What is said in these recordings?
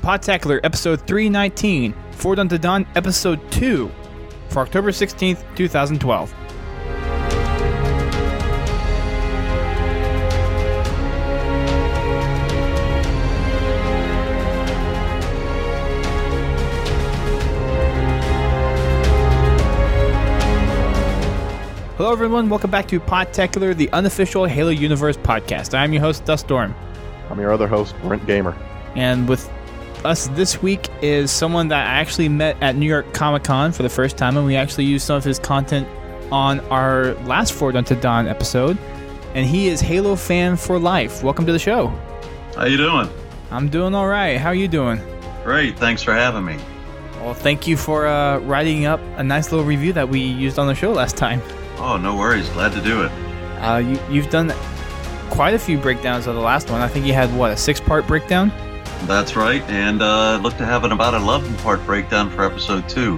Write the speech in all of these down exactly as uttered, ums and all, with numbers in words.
Podtacular Episode three nineteen, Forward Unto Dawn Episode two, for October sixteenth, twenty twelve. Hello everyone, welcome back to Podtacular, the unofficial Halo Universe podcast. I'm your host, Duststorm. I'm your other host, Brent Gamer. And with us this week is someone that I actually met at New York Comic Con for the first time, and we actually used some of his content on our last Forward Unto Dawn episode. And he is Halo fan for life. Welcome to the show. How you doing? I'm doing all right. How are you doing? Great. Thanks for having me. Well, thank you for uh, writing up a nice little review that we used on the show last time. Oh, no worries. Glad to do it. Uh, you, you've done quite a few breakdowns of the last one. I think you had, what, a six-part breakdown? That's right, and uh, look to have an about eleven-part breakdown for episode two.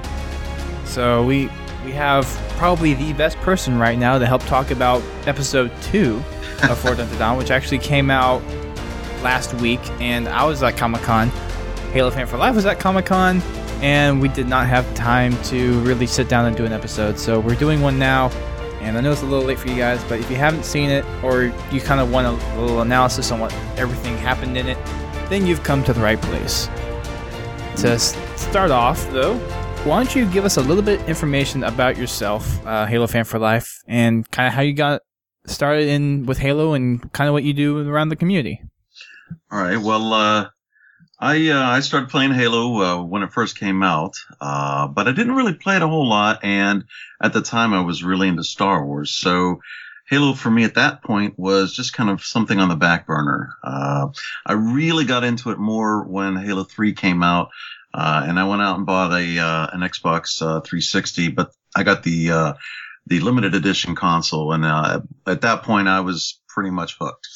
So we we have probably the best person right now to help talk about episode two of Forward Unto Dawn, which actually came out last week, and I was at Comic-Con. Halo Fan for Life was at Comic-Con, and we did not have time to really sit down and do an episode, so we're doing one now. And I know it's a little late for you guys, but if you haven't seen it, or you kind of want a little analysis on what everything happened in it, then you've come to the right place. To s- start off, though, why don't you give us a little bit of information about yourself, uh, Halo Fan for Life, and kind of how you got started in with Halo and kind of what you do around the community. All right. Well, uh, I uh, I started playing Halo uh, when it first came out, uh, but I didn't really play it a whole lot, and at the time I was really into Star Wars, so Halo for me at that point was just kind of something on the back burner. Uh, I really got into it more when Halo three came out, uh, and I went out and bought a uh, an Xbox uh, three sixty, but I got the uh, the limited edition console, and uh, at that point I was pretty much hooked.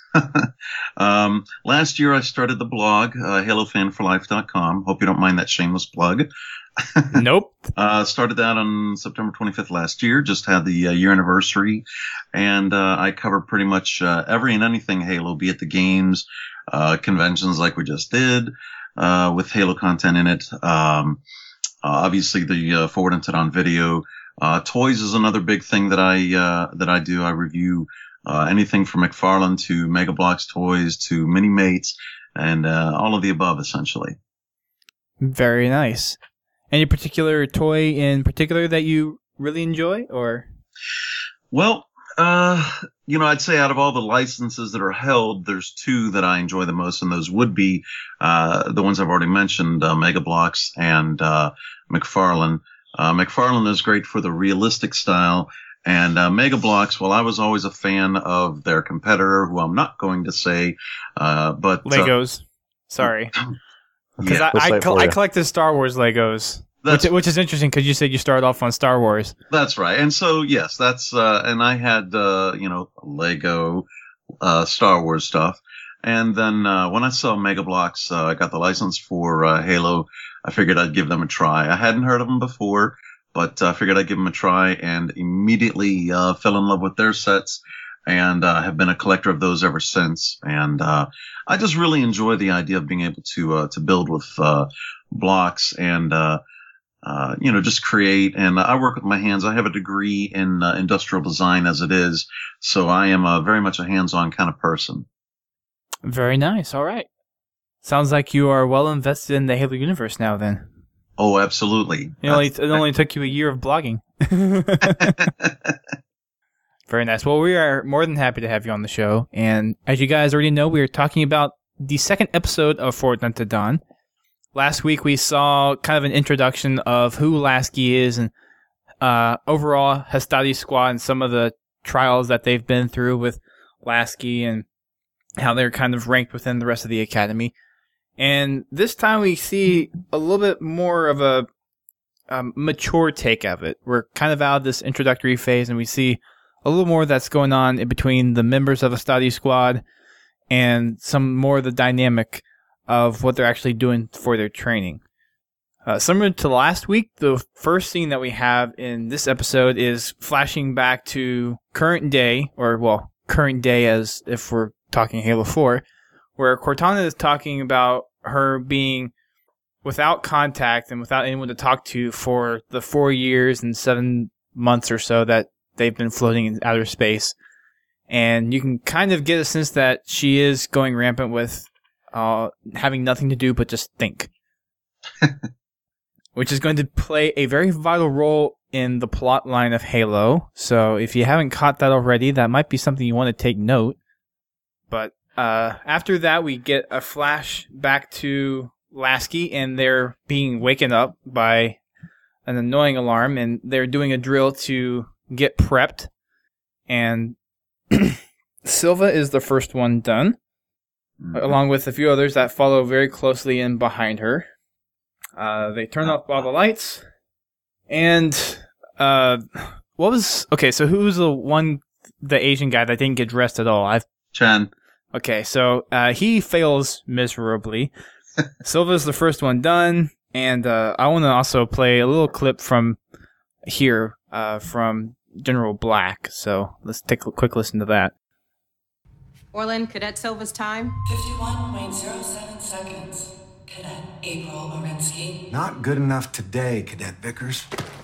um, last year I started the blog, uh, halo fan for life dot com. Hope you don't mind that shameless plug. Nope. Uh, started that on September twenty-fifth last year. Just had the uh, year anniversary, and uh, I cover pretty much uh, every and anything Halo, be it the games, uh, conventions like we just did, uh, with Halo content in it. Um, uh, obviously the uh, Forward Unto Dawn video. Uh, toys is another big thing that I uh, that I do. I review uh, anything from McFarlane to Mega Bloks toys to Mini Mates, and uh, all of the above, essentially. Very nice. Any particular toy in particular that you really enjoy, or? Well, uh, you know, I'd say out of all the licenses that are held, there's two that I enjoy the most, and those would be uh, the ones I've already mentioned, uh, Mega Bloks and uh, McFarlane. Uh, McFarlane is great for the realistic style, and uh, Mega Bloks, well, I was always a fan of their competitor, who I'm not going to say, uh, but Legos. Uh, Sorry. Because yeah, I, I, co- I collected Star Wars Legos, which, which is interesting because you said you started off on Star Wars. That's right. And so, yes, that's, uh, and I had, uh, you know, Lego, uh, Star Wars stuff. And then, uh, when I saw Mega Bloks, uh, I got the license for, uh, Halo. I figured I'd give them a try. I hadn't heard of them before, but I uh, figured I'd give them a try, and immediately, uh, fell in love with their sets, and, uh, have been a collector of those ever since. And, uh, I just really enjoy the idea of being able to, uh, to build with, uh, blocks and, uh, uh, you know, just create. And I work with my hands. I have a degree in uh, industrial design as it is. So I am a, very much a hands-on kind of person. Very nice. All right. Sounds like you are well invested in the Halo universe now then. Oh, absolutely. It only, it only took you a year of blogging. Very nice. Well, we are more than happy to have you on the show. And as you guys already know, we are talking about the second episode of Forward Unto Dawn. Last week, we saw kind of an introduction of who Lasky is and uh, overall Hastati Squad and some of the trials that they've been through with Lasky and how they're kind of ranked within the rest of the Academy. And this time, we see a little bit more of a um, mature take of it. We're kind of out of this introductory phase, and we see a little more that's going on in between the members of Hastati Squad and some more of the dynamic of what they're actually doing for their training. Uh, similar to last week, the first scene that we have in this episode is flashing back to current day, or, well, current day as if we're talking Halo four, where Cortana is talking about her being without contact and without anyone to talk to for the four years and seven months or so that they've been floating in outer space. And you can kind of get a sense that she is going rampant with uh, having nothing to do but just think. Which is going to play a very vital role in the plot line of Halo. So if you haven't caught that already, that might be something you want to take note. But uh, after that, we get a flash back to Lasky, and they're being waken up by an annoying alarm, and they're doing a drill to get prepped. And Silva is the first one done, mm-hmm. along with a few others that follow very closely in behind her. Uh, they turn off all the lights, and uh, what was okay? So who was the one, the Asian guy that didn't get dressed at all? I've Chen. Okay, so uh, he fails miserably. Silva's the first one done, and uh, I want to also play a little clip from here uh, from General Black. So let's take a quick listen to that. Orlin, Cadet Silva's time? fifty-one point zero seven seconds. Cadet April Orensky. Not good enough today, Cadet Vickers.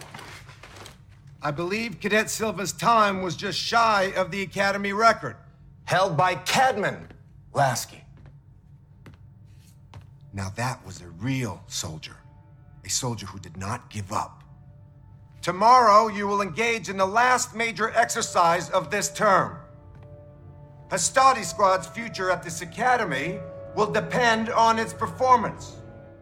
I believe Cadet Silva's time was just shy of the Academy record. Held by Cadman Lasky. Now that was a real soldier. A soldier who did not give up. Tomorrow, you will engage in the last major exercise of this term. Hastati Squad's future at this academy will depend on its performance.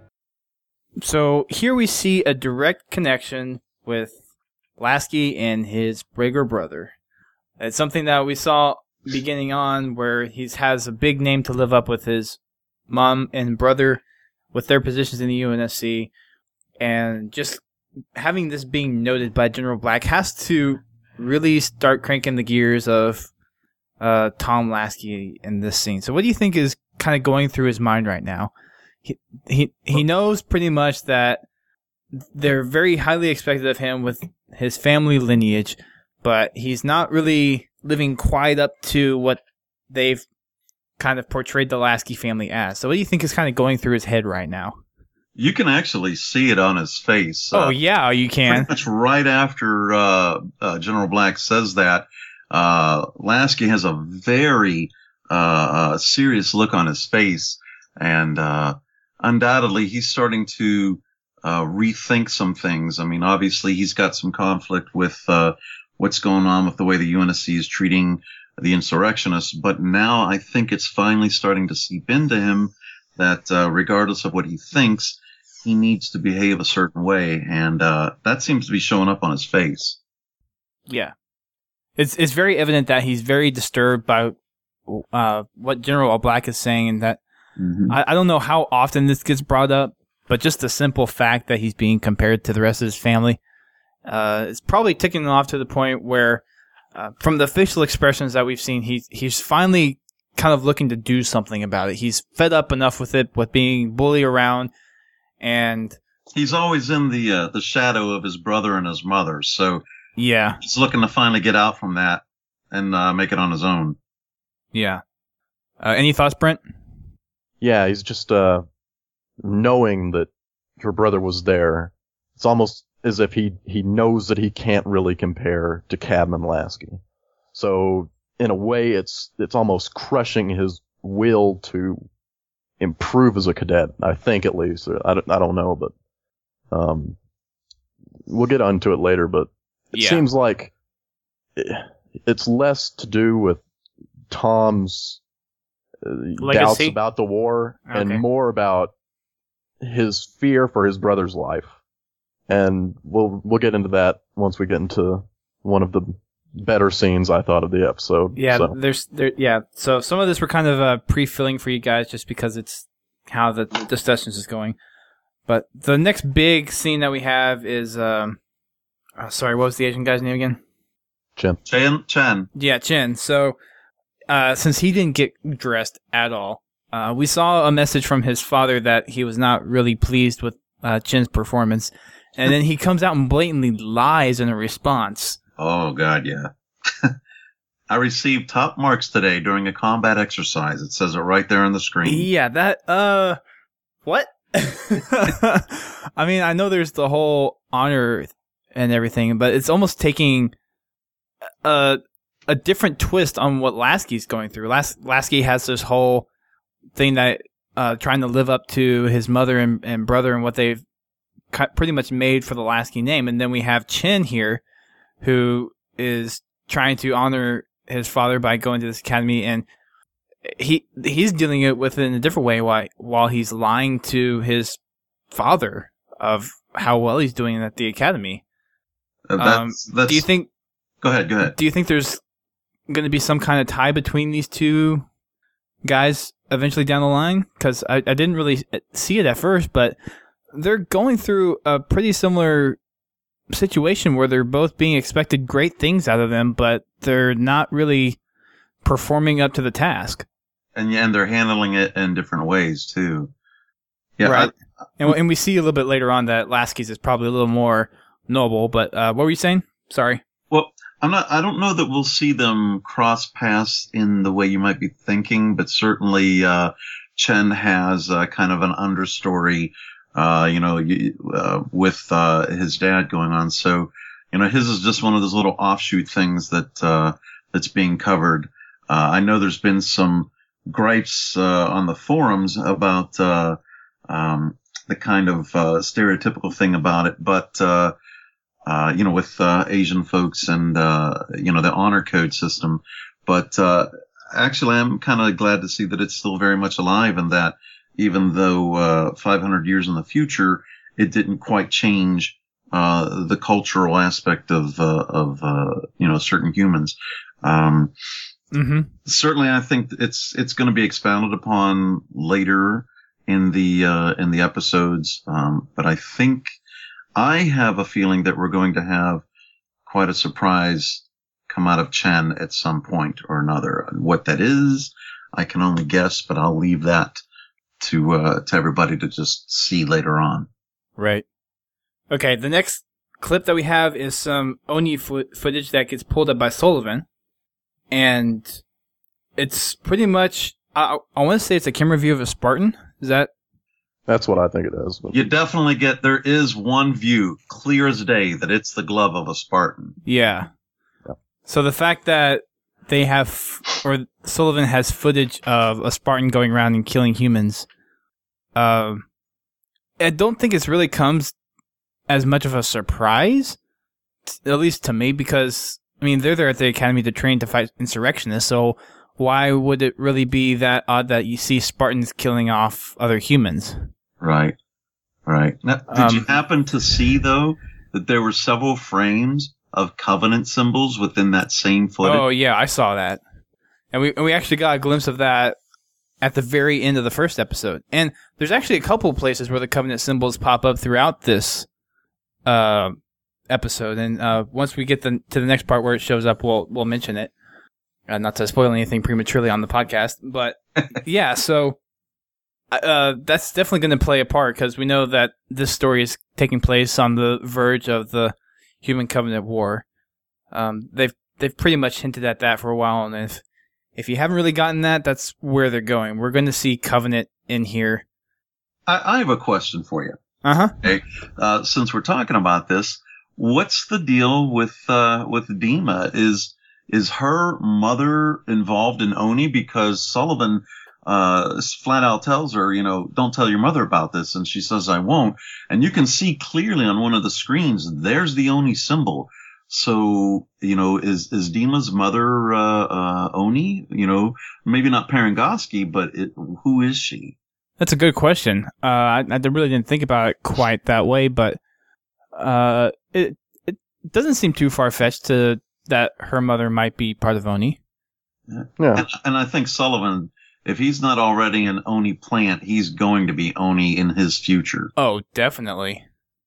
So here we see a direct connection with Lasky and his bigger brother. It's something that we saw beginning on where he has a big name to live up with his mom and brother with their positions in the U N S C. And just having this being noted by General Black has to really start cranking the gears of uh, Tom Lasky in this scene. So what do you think is kind of going through his mind right now? He he he knows pretty much that they're very highly expected of him with his family lineage, but he's not really living quite up to what they've kind of portrayed the Lasky family as. So what do you think is kind of going through his head right now? You can actually see it on his face. Oh, uh, yeah, you can. Pretty much right after uh, uh, General Black says that, uh, Lasky has a very uh, uh, serious look on his face, and uh, undoubtedly he's starting to uh, rethink some things. I mean, obviously he's got some conflict with uh, what's going on with the way the U N S C is treating the insurrectionists, but now I think it's finally starting to seep into him that uh, regardless of what he thinks, he needs to behave a certain way, and uh, that seems to be showing up on his face. Yeah. It's it's very evident that he's very disturbed by uh, what General Black is saying, and that mm-hmm. I, I don't know how often this gets brought up, but just the simple fact that he's being compared to the rest of his family uh, is probably ticking him off to the point where, uh, from the facial expressions that we've seen, he, he's finally kind of looking to do something about it. He's fed up enough with it, with being bullied around, and he's always in the uh, the shadow of his brother and his mother. So yeah, he's looking to finally get out from that and uh, make it on his own. Yeah. Uh, any thoughts, Brent? Yeah, he's just uh, knowing that your brother was there. It's almost as if he he knows that he can't really compare to Cadman Lasky. So in a way, it's it's almost crushing his will to improve as a cadet. I think, at least. I don't, I don't know, but um, we'll get onto it later. But it yeah. seems like it's less to do with Tom's uh, doubts about the war okay. and more about his fear for his brother's life. And we'll we'll get into that once we get into one of the better scenes, I thought, of the episode. Yeah, so. there's there yeah. So some of this we're kind of uh, pre-filling for you guys just because it's how the discussion is going. But the next big scene that we have is um, oh, sorry, what was the Asian guy's name again? Chen. Chen. Chen. Yeah, Chen. So uh, since he didn't get dressed at all, uh, we saw a message from his father that he was not really pleased with uh, Chen's performance, and then he comes out and blatantly lies in a response. Oh, God, yeah. I received top marks today during a combat exercise. It says it right there on the screen. Yeah, that, uh, What? I mean, I know there's the whole honor and everything, but it's almost taking a a different twist on what Lasky's going through. Las- Lasky has this whole thing that uh, trying to live up to his mother and, and brother and what they've pretty much made for the Lasky name, and then we have Chen here, who is trying to honor his father by going to this academy, and he he's dealing it with it in a different way while while he's lying to his father of how well he's doing at the academy. Uh, that's, um, that's, do you think? Go ahead. Go ahead. Do you think there's going to be some kind of tie between these two guys eventually down the line? Because I, I didn't really see it at first, but they're going through a pretty similar situation where they're both being expected great things out of them, but they're not really performing up to the task. And yeah, and they're handling it in different ways too. Yeah, right. I, and, and we see a little bit later on that Lasky's is probably a little more noble. But uh, what were you saying? Sorry. Well, I'm not. I don't know that we'll see them cross paths in the way you might be thinking, but certainly uh, Chen has uh, kind of an understory, uh, you know, uh, with uh, his dad going on. So, you know, his is just one of those little offshoot things that uh, that's being covered. Uh, I know there's been some gripes uh, on the forums about uh, um, the kind of uh, stereotypical thing about it, but uh, uh, you know, with uh, Asian folks and uh, you know, the honor code system. But uh, actually, I'm kind of glad to see that it's still very much alive, and that even though uh, five hundred years in the future, it didn't quite change uh, the cultural aspect of uh, of uh, you know, certain humans. Um, Mm-hmm. Certainly, I think it's it's going to be expounded upon later in the uh, in the episodes. Um, but I think I have a feeling that we're going to have quite a surprise come out of Chen at some point or another. What that is, I can only guess, but I'll leave that to uh, to everybody to just see later on. Right. Okay. The next clip that we have is some Oni fo- footage that gets pulled up by Sullivan. And it's pretty much, I, I want to say it's a camera view of a Spartan. Is that? That's what I think it is. You definitely get, there is one view, clear as day, that it's the glove of a Spartan. Yeah. yeah. So the fact that they have, or Sullivan has footage of a Spartan going around and killing humans, uh, I don't think it really comes as much of a surprise, at least to me, because I mean, they're there at the academy to train to fight insurrectionists, so why would it really be that odd that you see Spartans killing off other humans? Right, right. Now, did Um, you happen to see, though, that there were several frames of Covenant symbols within that same footage? Oh, yeah, I saw that. And we and we actually got a glimpse of that at the very end of the first episode. And there's actually a couple of places where the Covenant symbols pop up throughout this uh episode, and uh, once we get the, to the next part where it shows up, we'll we'll mention it. Uh, not to spoil anything prematurely on the podcast, but yeah, so uh, that's definitely going to play a part because we know that this story is taking place on the verge of the Human Covenant War. Um, they've they've pretty much hinted at that for a while, and if if you haven't really gotten that, that's where they're going. We're going to see Covenant in here. I, I have a question for you. Uh huh. Okay, uh, since we're talking about this. What's the deal with uh, with Dima? Is is her mother involved in Oni? Because Sullivan uh, flat out tells her, you know, don't tell your mother about this, and she says, I won't. And you can see clearly on one of the screens, there's the Oni symbol. So, you know, is is Dima's mother uh, uh, Oni? You know, maybe not Parangoski, but it, who is she? That's a good question. Uh, I, I really didn't think about it quite that way, but. Uh, it it doesn't seem too far-fetched to that her mother might be part of Oni. Yeah. And, and I think Sullivan, if he's not already an Oni plant, he's going to be Oni in his future. Oh, definitely.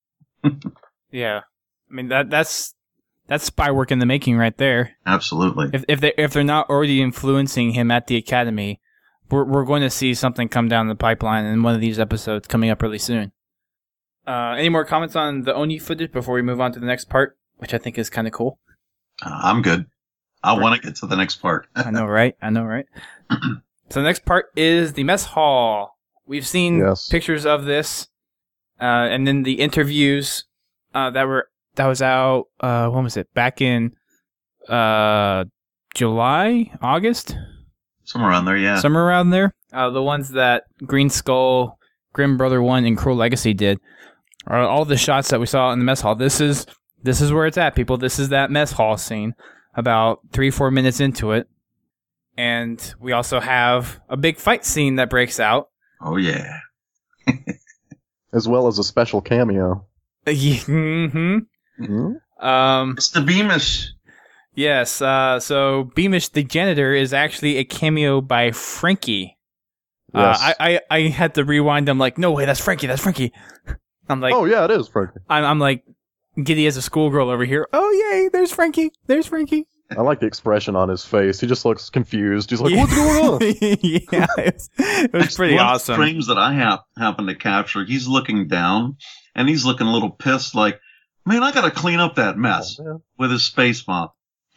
Yeah, I mean that that's that's spy work in the making right there. Absolutely. If if they if they're not already influencing him at the academy, we're we're going to see something come down the pipeline in one of these episodes coming up really soon. Uh, any more comments on the Oni footage before we move on to the next part, which I think is kind of cool? Uh, I'm good. I want to get to the next part. I know, right? I know, right? So the next part is the mess hall. we've seen Yes. pictures of this, uh, and then the interviews uh, that were that was out. Uh, when was it? Back in uh, July, August, Somewhere around there, yeah. somewhere around there. Uh, the ones that Green Skull, Grim Brother One, and Crow Legacy did are all the shots that we saw in the mess hall. This is this is where it's at, people. This is that mess hall scene. About three, four minutes into it. And we also have a big fight scene that breaks out. Oh, yeah. As well as a special cameo. mm-hmm. Hmm? Um, It's the Beamish. yes, uh, so Beamish the janitor is actually a cameo by Frankie. Yes. Uh, I, I, I had to rewind. I'm like, no way, that's Frankie, that's Frankie. I'm like, oh, yeah, it is, Frankie. I'm, I'm like, giddy as a schoolgirl over here. Oh, yay, there's Frankie, there's Frankie. I like the expression on his face. He just looks confused. He's like, what's going on? yeah, it was, it was pretty One awesome. of the frames that I hap- happen to capture, he's looking down, and he's looking a little pissed, like, man, I gotta clean up that mess Oh, yeah. with his space mop.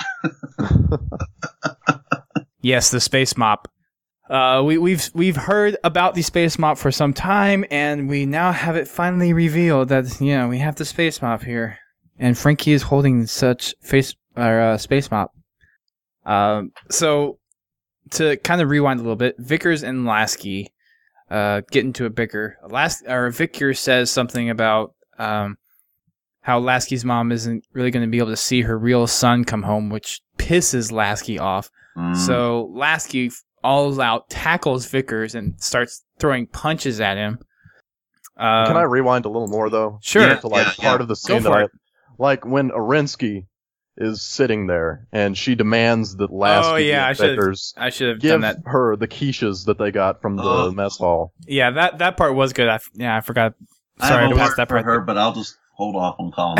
Yes, the space mop. Uh, we, we've we've heard about the space mop for some time, and we now have it finally revealed that yeah we have the space mop here, and Frankie is holding such face or uh, space mop. Um, so to kind of rewind a little bit, Vickers and Lasky uh, get into a bicker. Last or Vickers says something about um, how Lasky's mom isn't really going to be able to see her real son come home, which pisses Lasky off. Mm. So Lasky all out tackles Vickers and starts throwing punches at him. Uh, Can I rewind a little more, though? Sure. Yeah. To, like, part of the scene Go that for I... it. Like, when Arinsky is sitting there, and she demands that Lasky Oh, yeah, I and should've- Vickers I should have give done that. her the quiches that they got from the Oh. mess hall. Yeah, that, that part was good. I, f- yeah, I forgot. I Sorry, have I a passed word that for part. her, but I'll just hold off on calling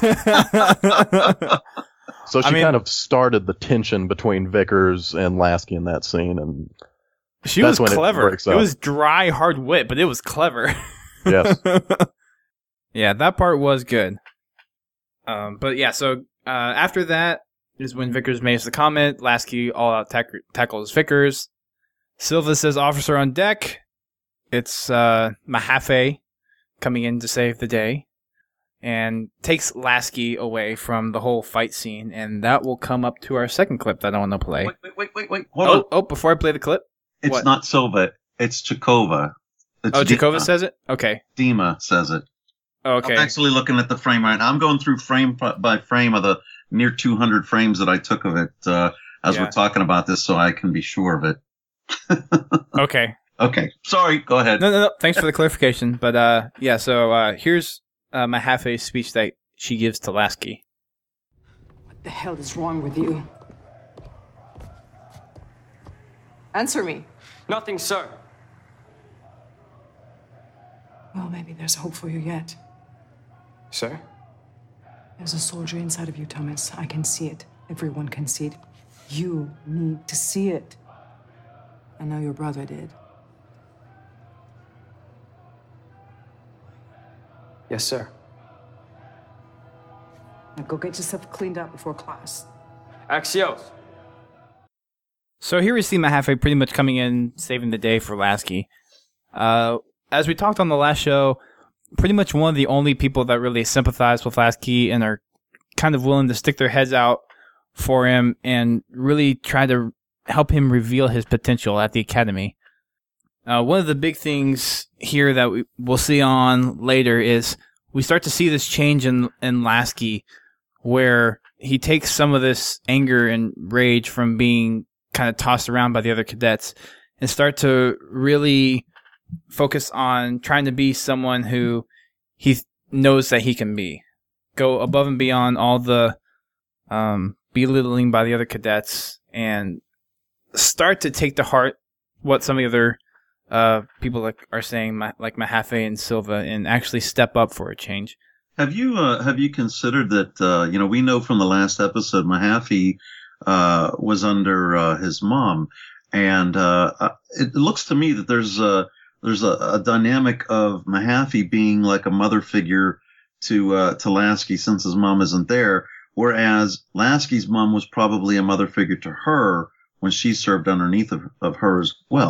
that. So she I mean- kind of started the tension between Vickers and Lasky in that scene, and She That's was when it clever. breaks It, up. was dry, hard wit, but it was clever. yes. Yeah, that part was good. Um, but yeah, so uh, after that is when Vickers makes the comment. Lasky all out tack- tackles Vickers. Silva says, "Officer on deck." It's uh, Mahaffey coming in to save the day, and takes Lasky away from the whole fight scene, and that will come up to our second clip that I want to play. Wait, wait, wait, wait, wait. Hold Oh, on. oh! Before I play the clip, It's what? not Silva. It's Chakova. It's oh, Jakova Dima. says it. Okay, Dima says it. okay. I'm actually looking at the frame right now. I'm going through frame by frame of the near two hundred frames that I took of it uh, as Yeah. we're talking about this, so I can be sure of it. Okay. Okay, sorry. Go ahead. No, no, no. Thanks for the clarification. But uh, yeah. So uh, here's uh, Mahaffey's speech that she gives to Lasky. What the hell is wrong with you? Answer me. Nothing, sir. Well, maybe there's hope for you yet. Sir? There's a soldier inside of you, Thomas. I can see it. Everyone can see it. You need to see it. I know your brother did. Yes, sir. Now go get yourself cleaned up before class. Axios. So here we see Mahaffey pretty much coming in, saving the day for Lasky. Uh, as we talked on the last show, pretty much one of the only people that really sympathize with Lasky and are kind of willing to stick their heads out for him and really try to help him reveal his potential at the academy. Uh, one of the big things here that we, we'll see on later is we start to see this change in, in Lasky where he takes some of this anger and rage from being kind of tossed around by the other cadets and start to really focus on trying to be someone who he th- knows that he can be. Go above and beyond all the um, belittling by the other cadets and start to take to heart what some of the other uh, people like are saying, like Mahaffey and Silva, and actually step up for a change. Have you uh, have you considered that? Uh, you know, we know from the last episode, Mahaffey uh, was under uh, his mom, and uh, it looks to me that there's a there's a, a dynamic of Mahaffey being like a mother figure to uh, to Lasky since his mom isn't there, whereas Lasky's mom was probably a mother figure to her when she served underneath of, of her as well.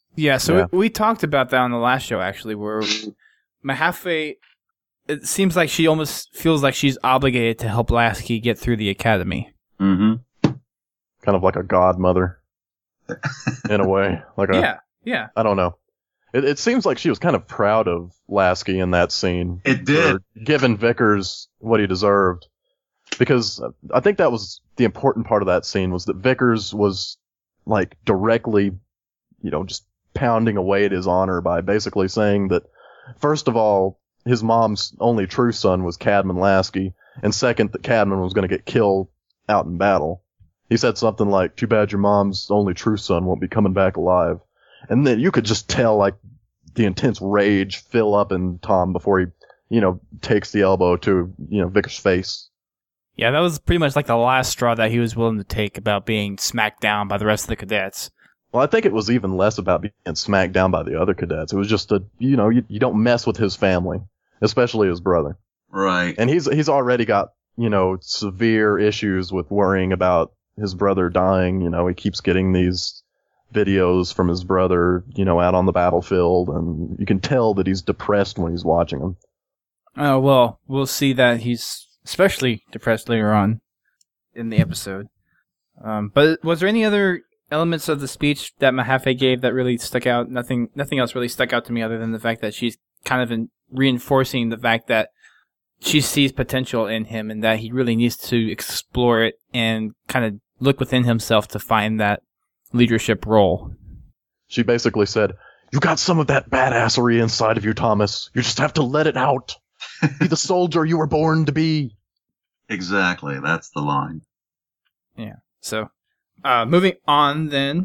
Yeah, so Yeah. We, we talked about that on the last show, actually, where Mahaffey, it seems like she almost feels like she's obligated to help Lasky get through the academy. Mm-hmm. Kind of like a godmother, in a way. Like a, Yeah, yeah. I don't know. It, it seems like she was kind of proud of Lasky in that scene. It did. For giving Vickers what he deserved. Because I think that was the important part of that scene, was that Vickers was, like, directly, you know, just pounding away at his honor by basically saying that, first of all, his mom's only true son was Cadman Lasky, and second, that Cadman was going to get killed out in battle. He said something like, too bad your mom's only true son won't be coming back alive. And then you could just tell, like, the intense rage fill up in Tom before he, you know, takes the elbow to, you know, Vickers' face. Yeah, that was pretty much like the last straw that he was willing to take about being smacked down by the rest of the cadets. Well, I think it was even less about being smacked down by the other cadets. It was just a, you know, you, you don't mess with his family, especially his brother. Right. And he's he's already got, you know, severe issues with worrying about his brother dying. You know, he keeps getting these videos from his brother, you know, out on the battlefield, and you can tell that he's depressed when he's watching them. Oh, well, we'll see that he's especially depressed later on in the episode. Um, but was there any other elements of the speech that Mahaffey gave that really stuck out? Nothing nothing else really stuck out to me other than the fact that she's kind of in reinforcing the fact that she sees potential in him and that he really needs to explore it and kind of look within himself to find that leadership role. She basically said, you got some of that badassery inside of you, Thomas. You just have to let it out. Be the soldier you were born to be. Exactly. That's the line. Yeah. So, uh, moving on then,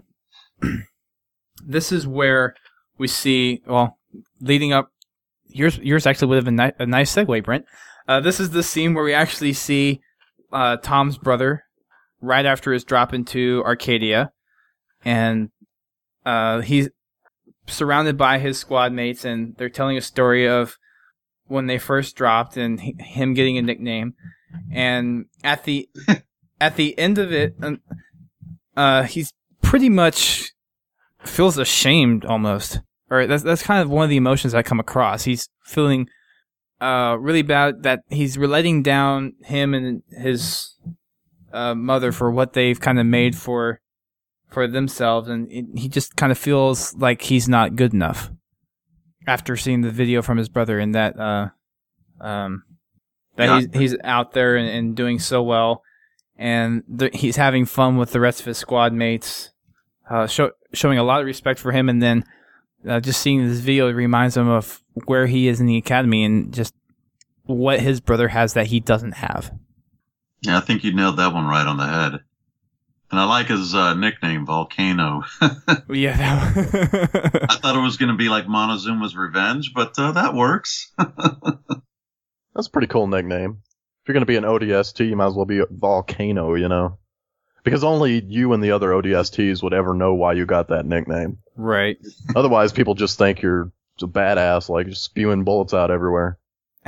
this is where we see, well, leading up, yours, yours actually would have been ni- a nice segue, Brent. Uh, this is the scene where we actually see uh, Tom's brother right after his drop into Arcadia, and uh, he's surrounded by his squad mates, and they're telling a story of when they first dropped and he, him getting a nickname. And at the at the end of it, uh, he's pretty much feels ashamed almost. Or that's that's kind of one of the emotions I come across. He's feeling uh, really bad that he's letting down him and his uh, mother for what they've kind of made for for themselves, and it, he just kind of feels like he's not good enough after seeing the video from his brother and that uh, um, that Yeah. he's he's out there and, and doing so well, and the, he's having fun with the rest of his squad mates, uh, show, showing a lot of respect for him, and then uh, just seeing this video reminds him of where he is in the academy and just what his brother has that he doesn't have. Yeah, I think you nailed that one right on the head. And I like his uh, nickname, Volcano. Yeah, that I thought it was going to be like Montezuma's Revenge, but uh, that works. That's a pretty cool nickname. If you're going to be an O D S T, you might as well be a Volcano, you know? Because only you and the other O D S Ts would ever know why you got that nickname. right. Otherwise, people just think you're a badass, like just spewing bullets out everywhere.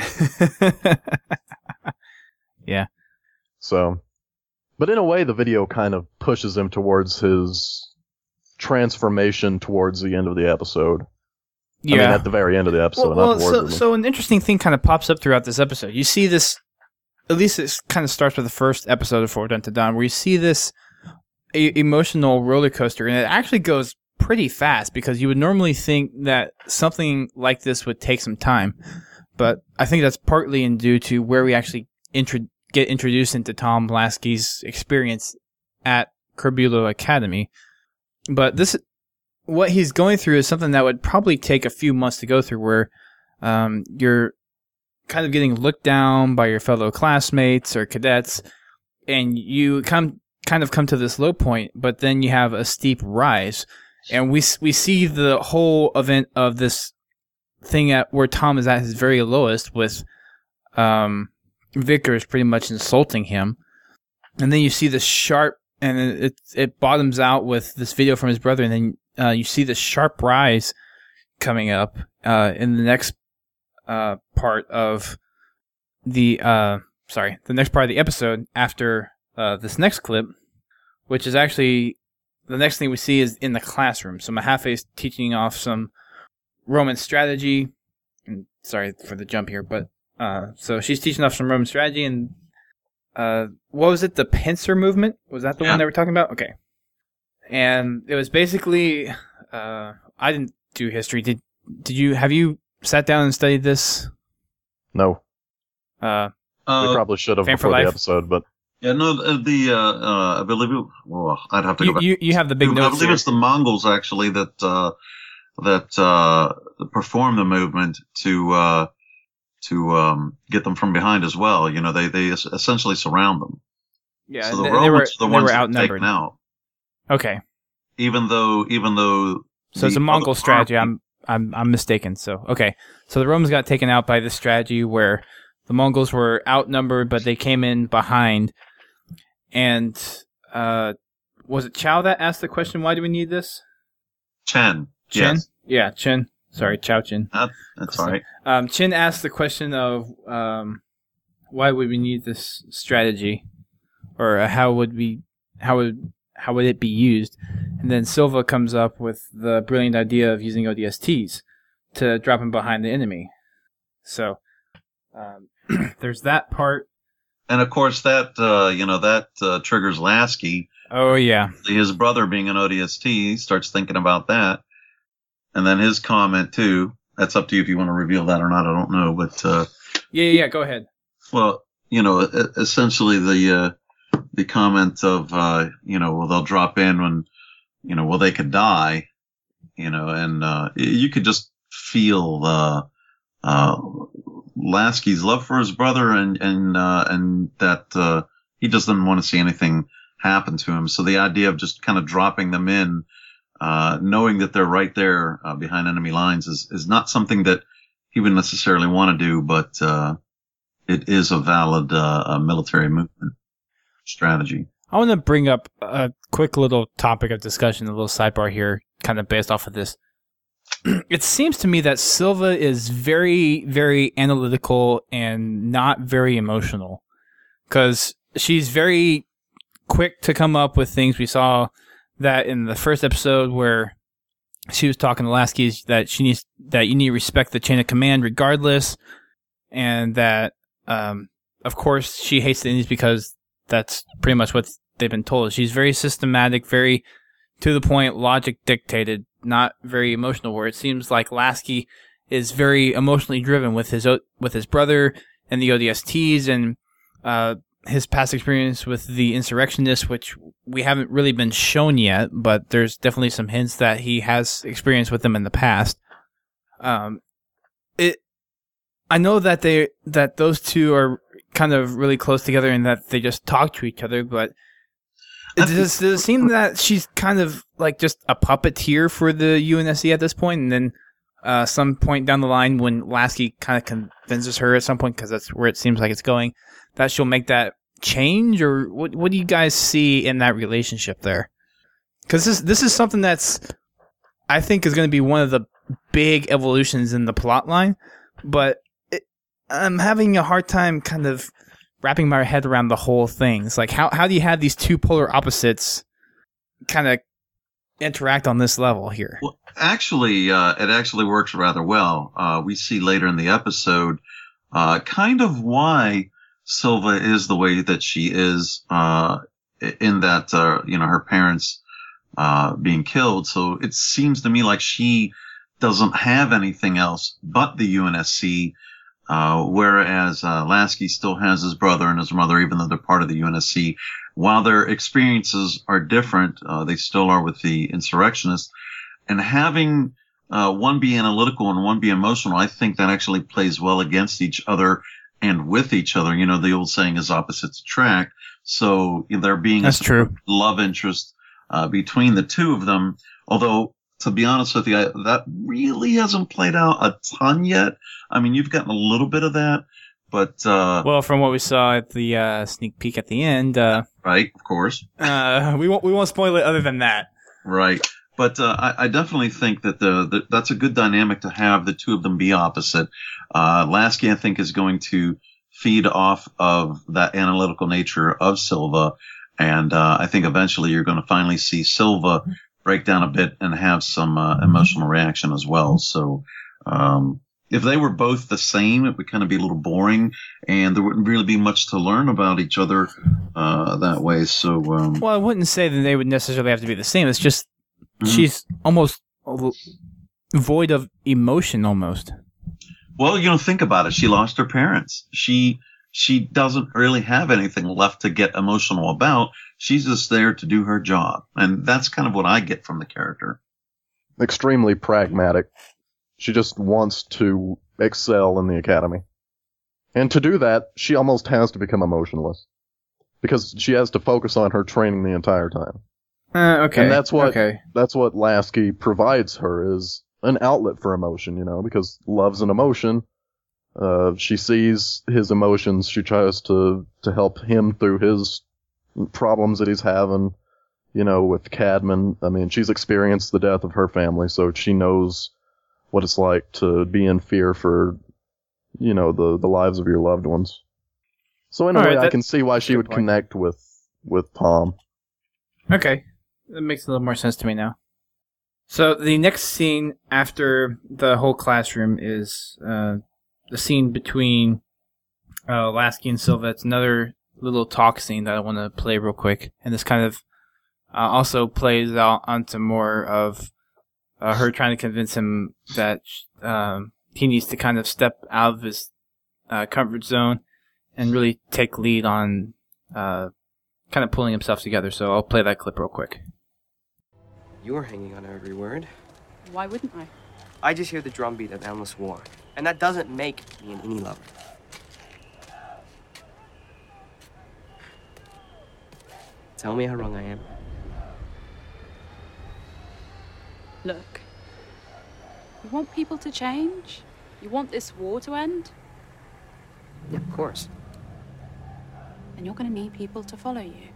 Yeah. So, but in a way, the video kind of pushes him towards his transformation towards the end of the episode. Yeah. I mean, at the very end of the episode, Well, not well towards so, it. so an interesting thing kind of pops up throughout this episode. You see this, at least it kind of starts with the first episode of Forward Unto Dawn, where you see this e- emotional roller coaster, and it actually goes pretty fast because you would normally think that something like this would take some time. But I think that's partly in due to where we actually intro- get introduced into Tom Lasky's experience at Corbulo Academy. But this, what he's going through is something that would probably take a few months to go through, where um, you're kind of getting looked down by your fellow classmates or cadets, and you come kind of come to this low point, but then you have a steep rise. And we we see the whole event of this thing at where Tom is at his very lowest, with um, Vickers pretty much insulting him, and then you see the sharp, and it it bottoms out with this video from his brother, and then uh, you see the sharp rise coming up uh, in the next uh, part of the uh, sorry the next part of the episode after uh, this next clip, which is actually the next thing we see is in the classroom. So Mahafe's teaching off some Roman strategy. And sorry for the jump here, but uh, so she's teaching off some Roman strategy, and uh, what was it? The pincer movement? Was that the Yeah. one they were talking about? Okay. And it was basically, uh, I didn't do history. Did did you have you sat down and studied this? No, Uh, we Uh, probably should have Fame for before the Life? episode, but yeah, no, the, the uh, uh, I believe it, well, I'd have to go you, back. you you have the big I notes believe here. it's the Mongols actually that uh, that uh, perform the movement to uh, to um, get them from behind as well. You know, they they es- essentially surround them. Yeah, so the and Romans they were, are the they ones were that are outnumbered. taken out. Okay, Even though, even though. so it's a the Mongol other strategy. army- I'm I'm I'm mistaken. So okay, so the Romans got taken out by this strategy where the Mongols were outnumbered, but they came in behind. And uh, was it Chow that asked the question? Why do we need this? Chen. Chin? Yes. Yeah, Chin. Sorry, Chow Chin. That, that's all right. Um, Chin asked the question of um, why would we need this strategy, or uh, how would we, how would how would it be used? And then Silva comes up with the brilliant idea of using O D S Ts to drop him behind the enemy. So um, there's that part. And of course, that uh, you know that uh, triggers Lasky. Oh yeah, His brother being an O D S T, he starts thinking about that. And then his comment too. That's up to you if you want to reveal that or not. I don't know, but uh, yeah, yeah. yeah, Go ahead. well, you know, e- essentially the uh, the comment of uh, you know, well, they'll drop in when you know, well, they could die, you know, and uh, you could just feel uh, uh, Lasky's love for his brother, and and uh, and that uh, he just doesn't want to see anything happen to him. So the idea of just kind of dropping them in, uh, knowing that they're right there uh, behind enemy lines, is is not something that he would necessarily want to do, but uh, it is a valid uh, a military movement strategy. I want to bring up a quick little topic of discussion, a little sidebar here, kind of based off of this. It seems to me that Silva is very, very analytical and not very emotional, because she's very quick to come up with things. We saw that in the first episode where she was talking to Lasky that she needs that you need to respect the chain of command regardless, and that um, of course she hates the Indians because that's pretty much what they've been told. She's very systematic, very to the point, logic dictated, not very emotional, where it seems like Lasky is very emotionally driven with his with his brother and the O D S Ts and uh, his past experience with the insurrectionists, which we haven't really been shown yet, but there's definitely some hints that he has experience with them in the past. Um, it, I know that they that those two are kind of really close together and that they just talk to each other, but does, does it seem that she's kind of like just a puppeteer for the U N S C at this point, and then uh, some point down the line when Lasky kind of convinces her at some point, because that's where it seems like it's going, that she'll make that change? Or what what do you guys see in that relationship there? Because this, this is something that's, I think, is going to be one of the big evolutions in the plot line, but it, I'm having a hard time kind of wrapping my head around the whole thing. It's like, how, how do you have these two polar opposites kind of interact on this level here? Well, actually, uh, it actually works rather well. Uh, we see later in the episode uh, kind of why Silva is the way that she is, uh, in that, uh, you know, her parents uh, being killed. So it seems to me like she doesn't have anything else but the U N S C. Uh, whereas, uh, Lasky still has his brother and his mother, even though they're part of the U N S C. While their experiences are different, uh, they still are with the insurrectionists. And having, uh, one be analytical and one be emotional, I think that actually plays well against each other and with each other. You know, the old saying is opposites attract. So you know, there being That's a true. love interest, uh, between the two of them. Although, to be honest with you, I, that really hasn't played out a ton yet. I mean, you've gotten a little bit of that, but, uh, Well, from what we saw at the uh, sneak peek at the end, uh, right, of course. uh, we won't we won't spoil it other than that. Right. But, uh, I, I definitely think that the, the, that's a good dynamic to have the two of them be opposite. Uh, Lasky, I think, is going to feed off of that analytical nature of Silva. And uh, I think eventually you're going to finally see Silva break down a bit and have some uh, emotional reaction as well. So um, if they were both the same, it would kind of be a little boring, and there wouldn't really be much to learn about each other uh, that way. So um, well, I wouldn't say that they would necessarily have to be the same. It's just mm-hmm. she's almost void of emotion, almost. Well, you know, think about it. She lost her parents. She she doesn't really have anything left to get emotional about. She's just there to do her job, and that's kind of what I get from the character. Extremely pragmatic. She just wants to excel in the academy. And to do that, she almost has to become emotionless. Because she has to focus on her training the entire time. Uh, okay. And that's what, okay. that's what Lasky provides her, is an outlet for emotion, you know, because love's an emotion. Uh, she sees his emotions, she tries to, to help him through his problems that he's having, you know, with Cadman. I mean, she's experienced the death of her family, so she knows what it's like to be in fear for, you know, the, the lives of your loved ones. So in a All way, right, I that, can see why she would point. connect with, with Tom. Okay. That makes a little more sense to me now. So the next scene after the whole classroom is uh, the scene between uh, Lasky and Silva. It's another little talk scene that I want to play real quick. And this kind of uh, also plays out onto more of Uh, her trying to convince him that um, he needs to kind of step out of his uh, comfort zone and really take lead on uh, kind of pulling himself together. So I'll play that clip real quick. You're hanging on every word. Why wouldn't I? I just hear the drumbeat of endless war, and that doesn't make me an any lover. Tell me how wrong I am. Look, you want people to change? You want this war to end? Yeah, of course. And you're going to need people to follow you.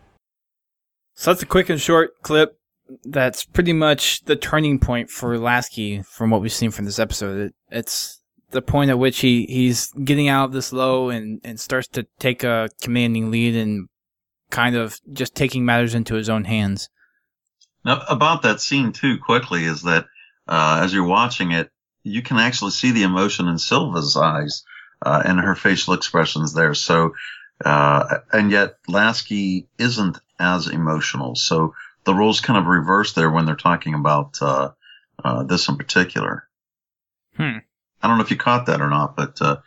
So that's a quick and short clip. That's pretty much the turning point for Lasky from what we've seen from this episode. It, it's the point at which he, he's getting out of this low and, and starts to take a commanding lead and kind of just taking matters into his own hands. Now, about that scene, too, quickly, is that uh, as you're watching it, you can actually see the emotion in Silva's eyes uh, and her facial expressions there. So, uh, and yet Lasky isn't as emotional. So the roles kind of reverse there when they're talking about uh, uh, this in particular. Hmm. I don't know if you caught that or not, but uh,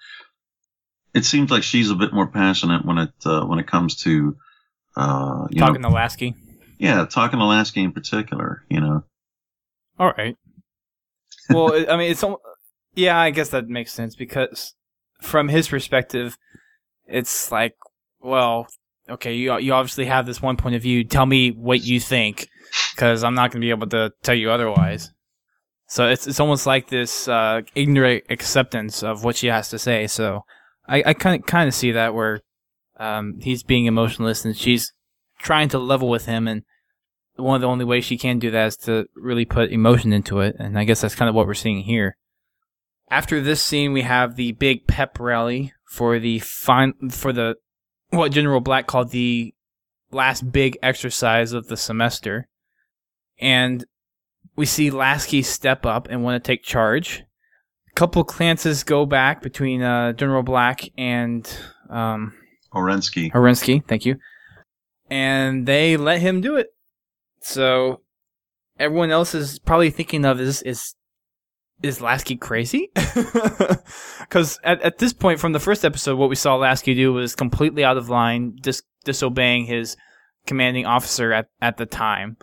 it seems like she's a bit more passionate when it uh, when it comes to uh, you talking know, to Lasky. Yeah, talking to Lasky in particular, you know. All right. Well, I mean, it's yeah, I guess that makes sense because from his perspective, it's like, well, okay, you you obviously have this one point of view. Tell me what you think, because I'm not going to be able to tell you otherwise. So it's it's almost like this uh, ignorant acceptance of what she has to say. So I I kind of kind of see that where um, he's being emotionless and she's trying to level with him, and one of the only ways she can do that is to really put emotion into it, and I guess that's kind of what we're seeing here. After this scene, we have the big pep rally for the fin- for the what General Black called the last big exercise of the semester, and we see Lasky step up and want to take charge. A couple glances go back between uh, General Black and um, Orensky. Orensky, thank you. And they let him do it. So everyone else is probably thinking of is is is Lasky crazy? Because at at this point from the first episode, what we saw Lasky do was completely out of line, dis- disobeying his commanding officer at, at the time,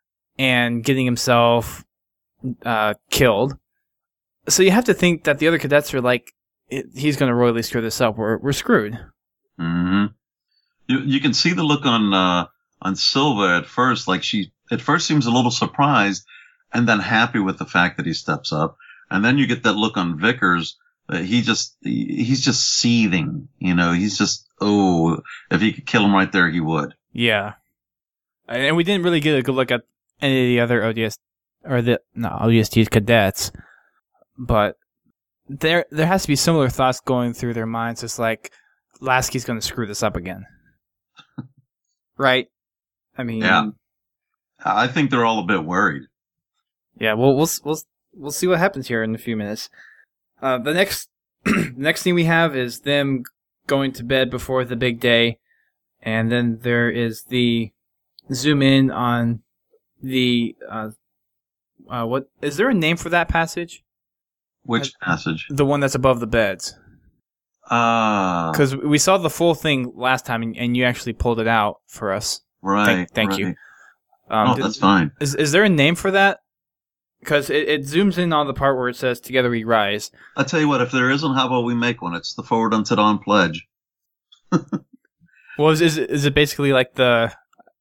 and getting himself uh, killed. So you have to think that the other cadets are like, he's going to royally screw this up. We're we're screwed. Mm-hmm. You you can see the look on uh, on Silva at first, like she at first seems a little surprised, and then happy with the fact that he steps up, and then you get that look on Vickers. Uh, he just he, he's just seething, you know. He's just oh, if he could kill him right there, he would. Yeah, and we didn't really get a good look at any of the other O D S or the no O D S T cadets, but there there has to be similar thoughts going through their minds. It's like Lasky's going to screw this up again. right? I mean, Yeah. I think they're all a bit worried. Yeah, we'll we'll we'll we'll see what happens here in a few minutes. Uh, the next the next thing we have is them going to bed before the big day, and then there is the zoom in on the uh, uh, what is there a name for that passage? Which uh, passage? The one that's above the beds. Ah, because we saw the full thing last time, and, and you actually pulled it out for us. Right. Thank, thank right. you. Um, oh, that's fine. Is is there a name for that? Because it, it zooms in on the part where it says "Together We Rise." I tell you what, if there isn't, how about we make one? It's the Forward Unto Dawn pledge. Well, is, is is it basically like the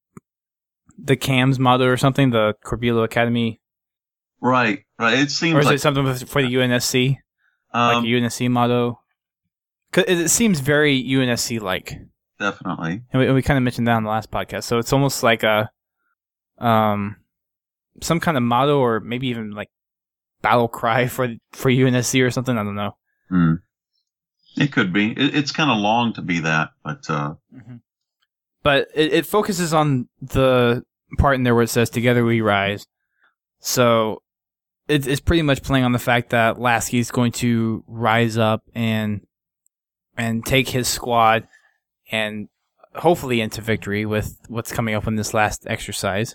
the C A M's motto or something? The Corbeilo Academy, right? Right. It seems. Or is like, it something for the U N S C, um, like a U N S C motto? Cause it, it seems very U N S C like. Definitely. And we, and we kind of mentioned that on the last podcast, so it's almost like a um some kind of motto, or maybe even like battle cry for for U N S C or something. I don't know. Hmm. It could be. It, it's kind of long to be that, but uh, mm-hmm. but it, it focuses on the part in there where it says "Together We Rise." So it, it's pretty much playing on the fact that Lasky's going to rise up and and take his squad and hopefully into victory with what's coming up in this last exercise.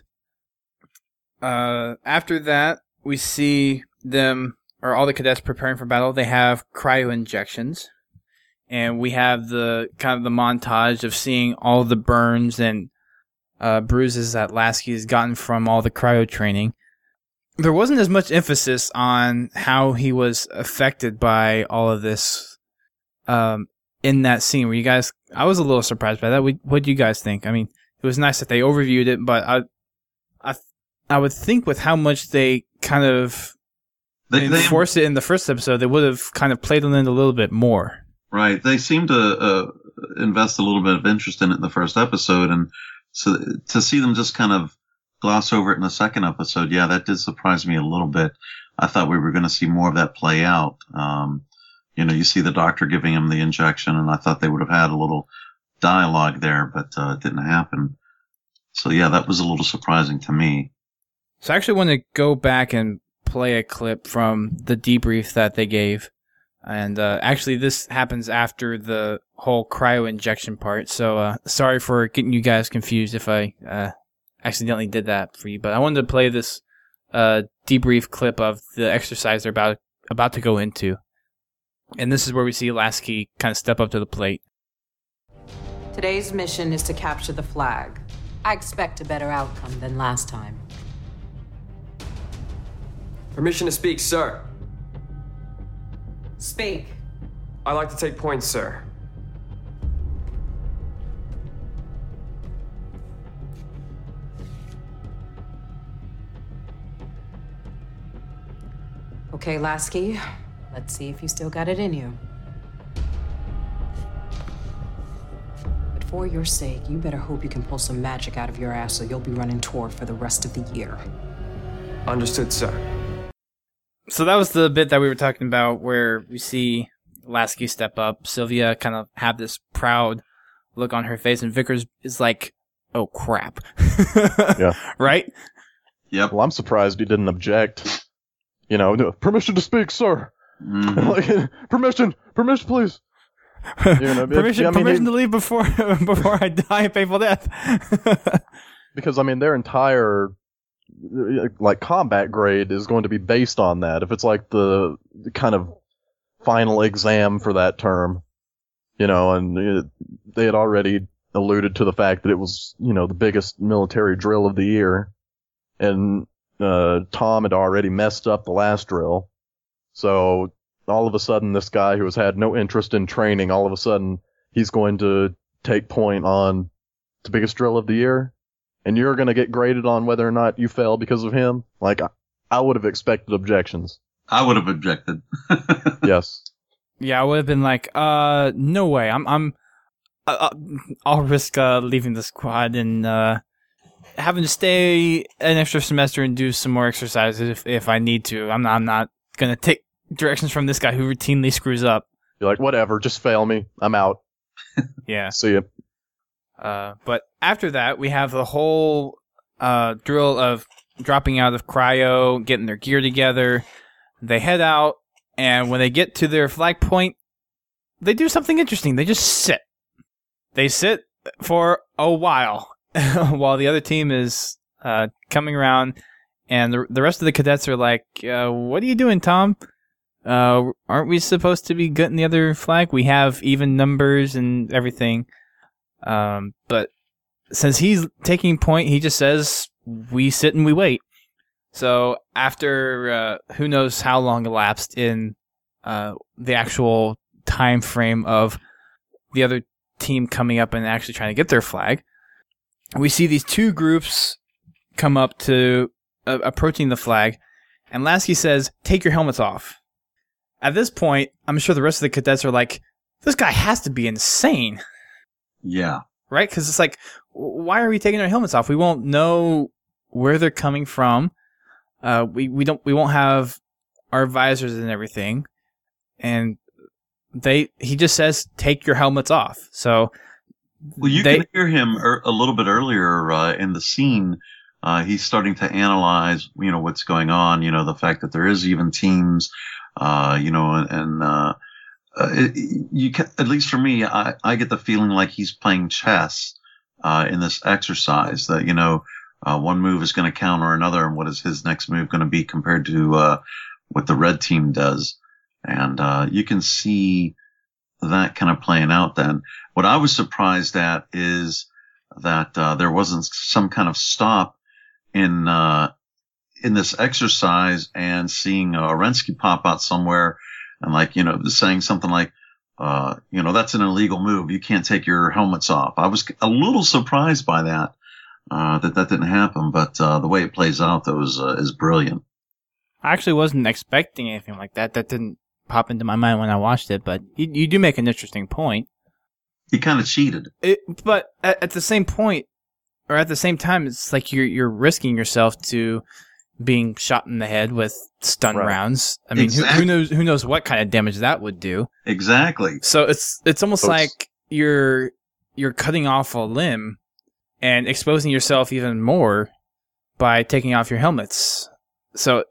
Uh, after that, we see them, or all the cadets preparing for battle. They have cryo injections, and we have the kind of the montage of seeing all the burns and uh, bruises that Lasky has gotten from all the cryo training. There wasn't as much emphasis on how he was affected by all of this um, in that scene. Where you guys, I was a little surprised by that. What do you guys think? I mean, it was nice that they overviewed it, but I, I, I would think with how much they kind of they, enforced they, it in the first episode, they would have kind of played on it a little bit more. Right. They seem to uh, invest a little bit of interest in it in the first episode, and so to see them just kind of gloss over it in the second episode, yeah, that did surprise me a little bit. I thought we were going to see more of that play out. Um, you know, you see the doctor giving him the injection, and I thought they would have had a little dialogue there, but uh, it didn't happen. So yeah, that was a little surprising to me. So I actually want to go back and play a clip from the debrief that they gave. And uh, actually, this happens after the whole cryo injection part. So uh, sorry for getting you guys confused if I uh, accidentally did that for you. But I wanted to play this uh, debrief clip of the exercise they're about about to go into. And this is where we see Lasky kind of step up to the plate. Today's mission is to capture the flag. I expect a better outcome than last time. Permission to speak, sir. Speak. I'd like to take points, sir. Okay, Lasky. Let's see if you still got it in you. But for your sake, you better hope you can pull some magic out of your ass, so you'll be running tour for the rest of the year. Understood, sir. So that was the bit that we were talking about where we see Lasky step up, Sylvia kind of have this proud look on her face, and Vickers is like, oh crap. Yeah. Right? Yep. Well, I'm surprised he didn't object. You know, permission to speak, sir. Mm-hmm. Like, permission, permission, please. You know, permission, I mean, permission he, to leave before before I die a painful death. Because I mean, their entire like combat grade is going to be based on that. If it's like the, the kind of final exam for that term, you know, and it, they had already alluded to the fact that it was, you know, the biggest military drill of the year, and uh, Tom had already messed up the last drill. So all of a sudden, this guy who has had no interest in training, all of a sudden, he's going to take point on the biggest drill of the year, and you're going to get graded on whether or not you fail because of him. Like, I, I would have expected objections. I would have objected. Yes. Yeah, I would have been like, uh, no way. I'm, I'm, uh, I'll risk uh, leaving the squad and uh, having to stay an extra semester and do some more exercises if if I need to. I'm not, I'm not gonna take directions from this guy who routinely screws up. You're like, whatever, just fail me. I'm out. Yeah. See ya. Uh, but after that, we have the whole uh, drill of dropping out of cryo, getting their gear together. They head out, and when they get to their flag point, they do something interesting. They just sit. They sit for a while while the other team is uh, coming around, and the, the rest of the cadets are like, uh, what are you doing, Tom? Uh, aren't we supposed to be getting the other flag? We have even numbers and everything. Um, but since he's taking point, he just says, we sit and we wait. So after uh, who knows how long elapsed in uh, the actual time frame of the other team coming up and actually trying to get their flag, we see these two groups come up to uh, approaching the flag, and Lasky says, take your helmets off. At this point, I'm sure the rest of the cadets are like, this guy has to be insane. Yeah. Right? Because it's like, why are we taking our helmets off? We won't know where they're coming from. Uh, we, we don't we won't have our visors and everything. And they he just says, take your helmets off. So well, you they, can hear him er, a little bit earlier uh, in the scene. Uh, he's starting to analyze, you know, what's going on. You know, the fact that there is even teams. Uh, you know, and, and uh, uh, it, you can, at least for me, I, I get the feeling like he's playing chess, uh, in this exercise that, you know, uh, one move is going to counter another, and what is his next move going to be compared to, uh, what the red team does. And, uh, you can see that kind of playing out then. What I was surprised at is that, uh, there wasn't some kind of stop in, uh, in this exercise and seeing uh, Arensky pop out somewhere and like, you know, saying something like, uh, you know, that's an illegal move. You can't take your helmets off. I was a little surprised by that, uh, that that didn't happen, but, uh, the way it plays out though is, uh, is brilliant. I actually wasn't expecting anything like that. That didn't pop into my mind when I watched it, but you, you do make an interesting point. He kind of cheated. It, but at, at the same point, or at the same time, it's like you're, you're risking yourself to being shot in the head with stun right. rounds. I mean, exactly. who, who knows? Who knows what kind of damage that would do? Exactly. So it's it's almost Oops. like you're you're cutting off a limb and exposing yourself even more by taking off your helmets. So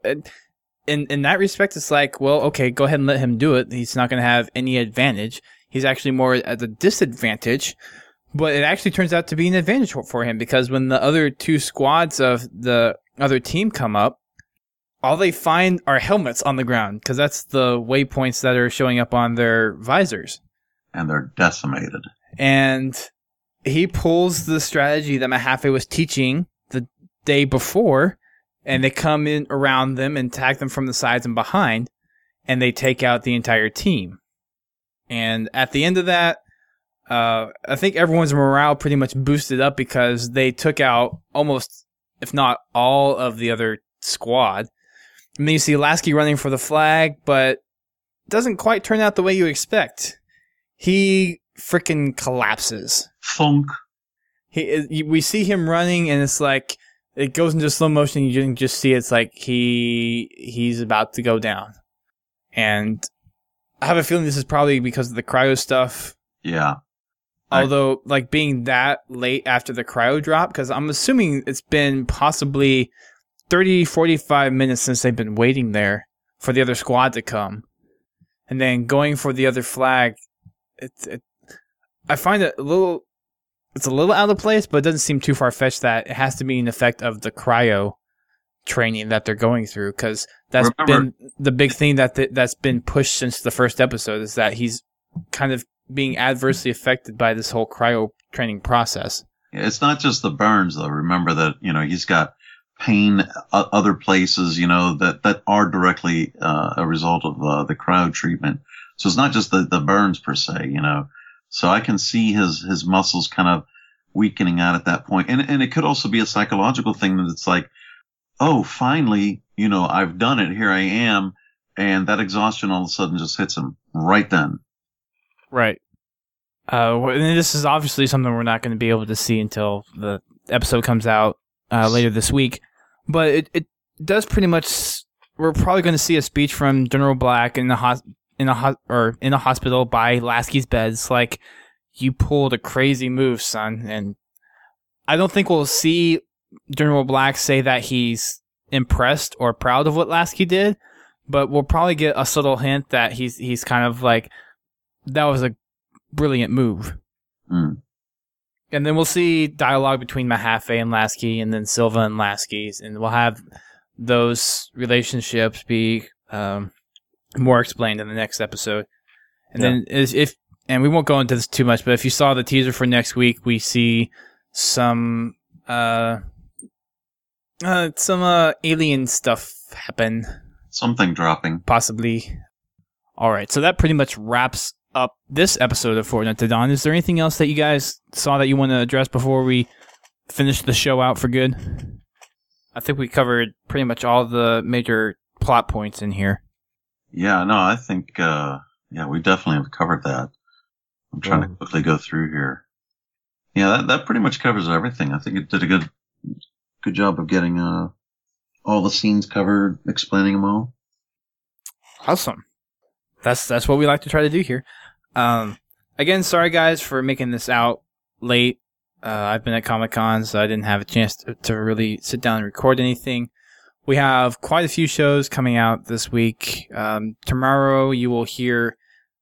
in in that respect, it's like, well, okay, go ahead and let him do it. He's not going to have any advantage. He's actually more at a disadvantage. But it actually turns out to be an advantage for him, because when the other two squads of the other team come up, all they find are helmets on the ground, because that's the waypoints that are showing up on their visors. And they're decimated. And he pulls the strategy that Mahaffey was teaching the day before, and they come in around them and attack them from the sides and behind, and they take out the entire team. And at the end of that, Uh, I think everyone's morale pretty much boosted up because they took out almost, if not all, of the other squad. And then you see Lasky running for the flag, but it doesn't quite turn out the way you expect. He freaking collapses. Funk. He, we see him running, and it's like it goes into slow motion. You can just see it's like he he's about to go down. And I have a feeling this is probably because of the cryo stuff. Yeah. Although, like, being that late after the cryo drop, because I'm assuming it's been possibly thirty, forty-five minutes since they've been waiting there for the other squad to come. And then going for the other flag, it's, it, I find it a little, it's a little out of place, but it doesn't seem too far-fetched that it has to be an effect of the cryo training that they're going through, because that's Remember, been the big thing that th- that's been pushed since the first episode, is that he's kind of being adversely affected by this whole cryo training process. It's not just the burns, though. Remember that, you know, he's got pain uh, other places, you know, that, that are directly uh, a result of uh, the cryo treatment. So it's not just the, the burns per se, you know. So I can see his, his muscles kind of weakening out at that point. And, and it could also be a psychological thing that it's like, oh, finally, you know, I've done it. Here I am. And that exhaustion all of a sudden just hits him right then. Right. Uh, and this is obviously something we're not going to be able to see until the episode comes out uh, later this week. But it, it does pretty much. We're probably going to see a speech from General Black in the hos- in a ho- or in a hospital by Lasky's bed. It's like, you pulled a crazy move, son. And I don't think we'll see General Black say that he's impressed or proud of what Lasky did, but we'll probably get a subtle hint that he's he's kind of like, that was a brilliant move. Mm. And then we'll see dialogue between Mahaffey and Lasky, and then Silva and Lasky, and we'll have those relationships be um, more explained in the next episode. And yeah. then is if and we won't go into this too much, but if you saw the teaser for next week, we see some uh, uh some uh, alien stuff happen. Something dropping. Possibly. All right, so that pretty much wraps up this episode of Fortnite to Dawn. Is there anything else that you guys saw that you want to address before we finish the show out for good? I think we covered pretty much all the major plot points in here. Yeah, no, I think, uh, yeah, we definitely have covered that. I'm trying yeah. to quickly go through here. Yeah, that, that pretty much covers everything. I think it did a good, good job of getting, uh, all the scenes covered, explaining them all. Awesome. That's, that's what we like to try to do here. Um, again, sorry guys for making this out late. Uh, I've been at Comic-Con, so I didn't have a chance to, to really sit down and record anything. We have quite a few shows coming out this week. Um, tomorrow you will hear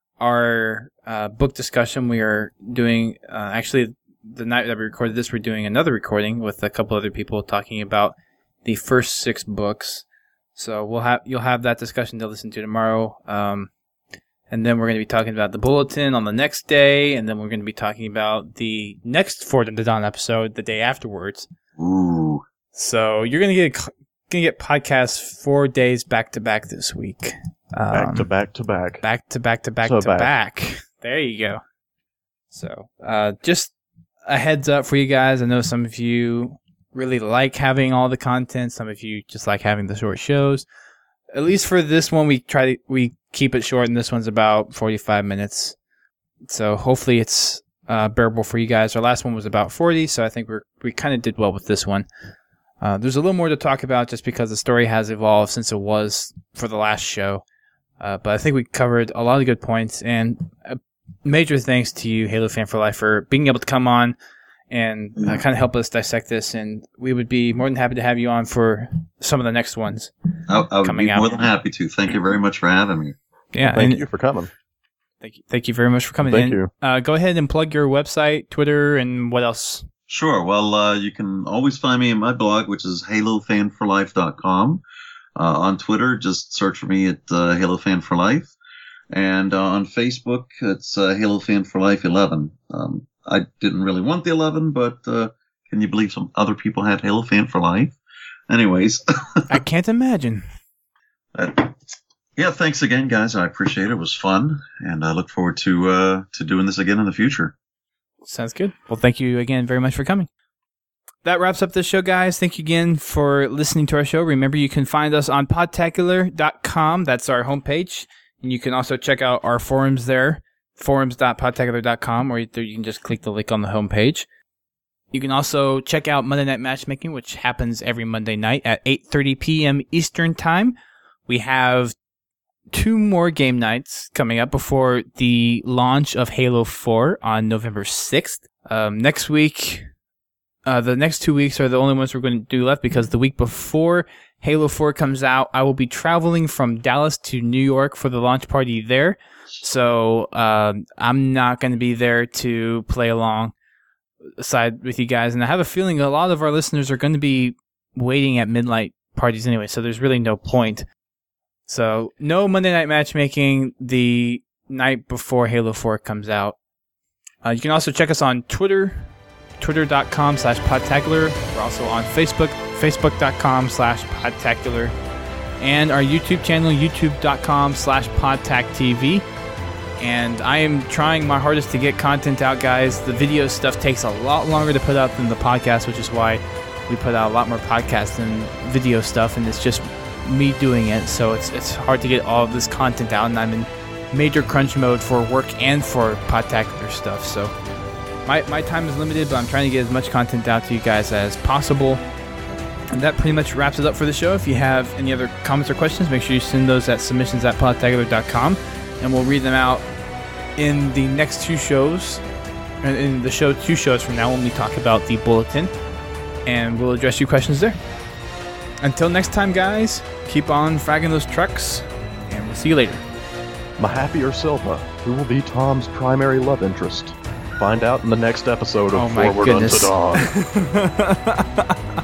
our uh, book discussion. We are doing, uh, actually, the night that we recorded this, we're doing another recording with a couple other people talking about the first six books. So we'll have you'll have that discussion to listen to tomorrow. Um, and then we're going to be talking about the Bulletin on the next day, and then we're going to be talking about the next Fortnite to Dawn episode the day afterwards. Ooh! So you're going to get going to get podcasts four days back to back this week. Um, back to back to back. Back to back to back so to back. back. There you go. So uh, just a heads up for you guys. I know some of you really like having all the content. Some of you just like having the short shows. At least for this one, we try to, we keep it short, and this one's about forty-five minutes. So hopefully it's uh, bearable for you guys. Our last one was about forty, so I think we're we kind of did well with this one. Uh, there's a little more to talk about just because the story has evolved since it was for the last show. Uh, but I think we covered a lot of good points, and a major thanks to you, Halo Fan for Life, for being able to come on and uh, kind of help us dissect this, and we would be more than happy to have you on for some of the next ones. I, I would coming be out. more than happy to. Thank you very much for having me. Yeah, thank and you for coming. Thank you, thank you very much for coming. Thank in. you. Uh, go ahead and plug your website, Twitter, and what else? Sure. Well, uh, you can always find me in my blog, which is halo fan for life dot com. Uh, on Twitter, just search for me at uh, Halo Fan for Life. And uh, on Facebook, it's uh, Halo Fan for Life eleven. Um, I didn't really want the eleven, but uh, can you believe some other people had Halo Fan for Life? Anyways. I can't imagine. Uh, yeah, thanks again, guys. I appreciate it. It was fun, and I look forward to uh, to doing this again in the future. Sounds good. Well, thank you again very much for coming. That wraps up this show, guys. Thank you again for listening to our show. Remember, you can find us on podtacular dot com. That's our homepage. And you can also check out our forums there, forums dot podtacular dot com, or you can just click the link on the homepage. You can also check out Monday Night Matchmaking, which happens every Monday night at eight thirty p.m. Eastern Time. We have two more game nights coming up before the launch of Halo four on November sixth. Um, next week, uh, the next two weeks are the only ones we're going to do left, because the week before Halo four comes out, I will be traveling from Dallas to New York for the launch party there. So um, I'm not going to be there to play along side with you guys. And I have a feeling a lot of our listeners are going to be waiting at midnight parties anyway, so there's really no point. So no Monday Night Matchmaking the night before Halo four comes out. Uh, you can also check us on Twitter, twitter dot com slash podtacular. We're also on Facebook, facebook dot com slash podtacular. And our YouTube channel, youtube dot com slash podtactv. And I am trying my hardest to get content out, guys. The video stuff takes a lot longer to put out than the podcast, which is why we put out a lot more podcasts than video stuff, and it's just me doing it, so it's it's hard to get all of this content out, and I'm in major crunch mode for work and for podtacular stuff, so my, my time is limited, but I'm trying to get as much content out to you guys as possible. And that pretty much wraps it up for the show. If you have any other comments or questions, make sure you send those at submissions at podtacular dot com, and we'll read them out in the next two shows and in the show, two shows from now, when we talk about the Bulletin, and we'll address your questions there. Until next time, guys, keep on fragging those trucks, and we'll see you later. Mahaffey or Silva, who will be Tom's primary love interest? Find out in the next episode of Oh my Forward goodness. Unto Dawn.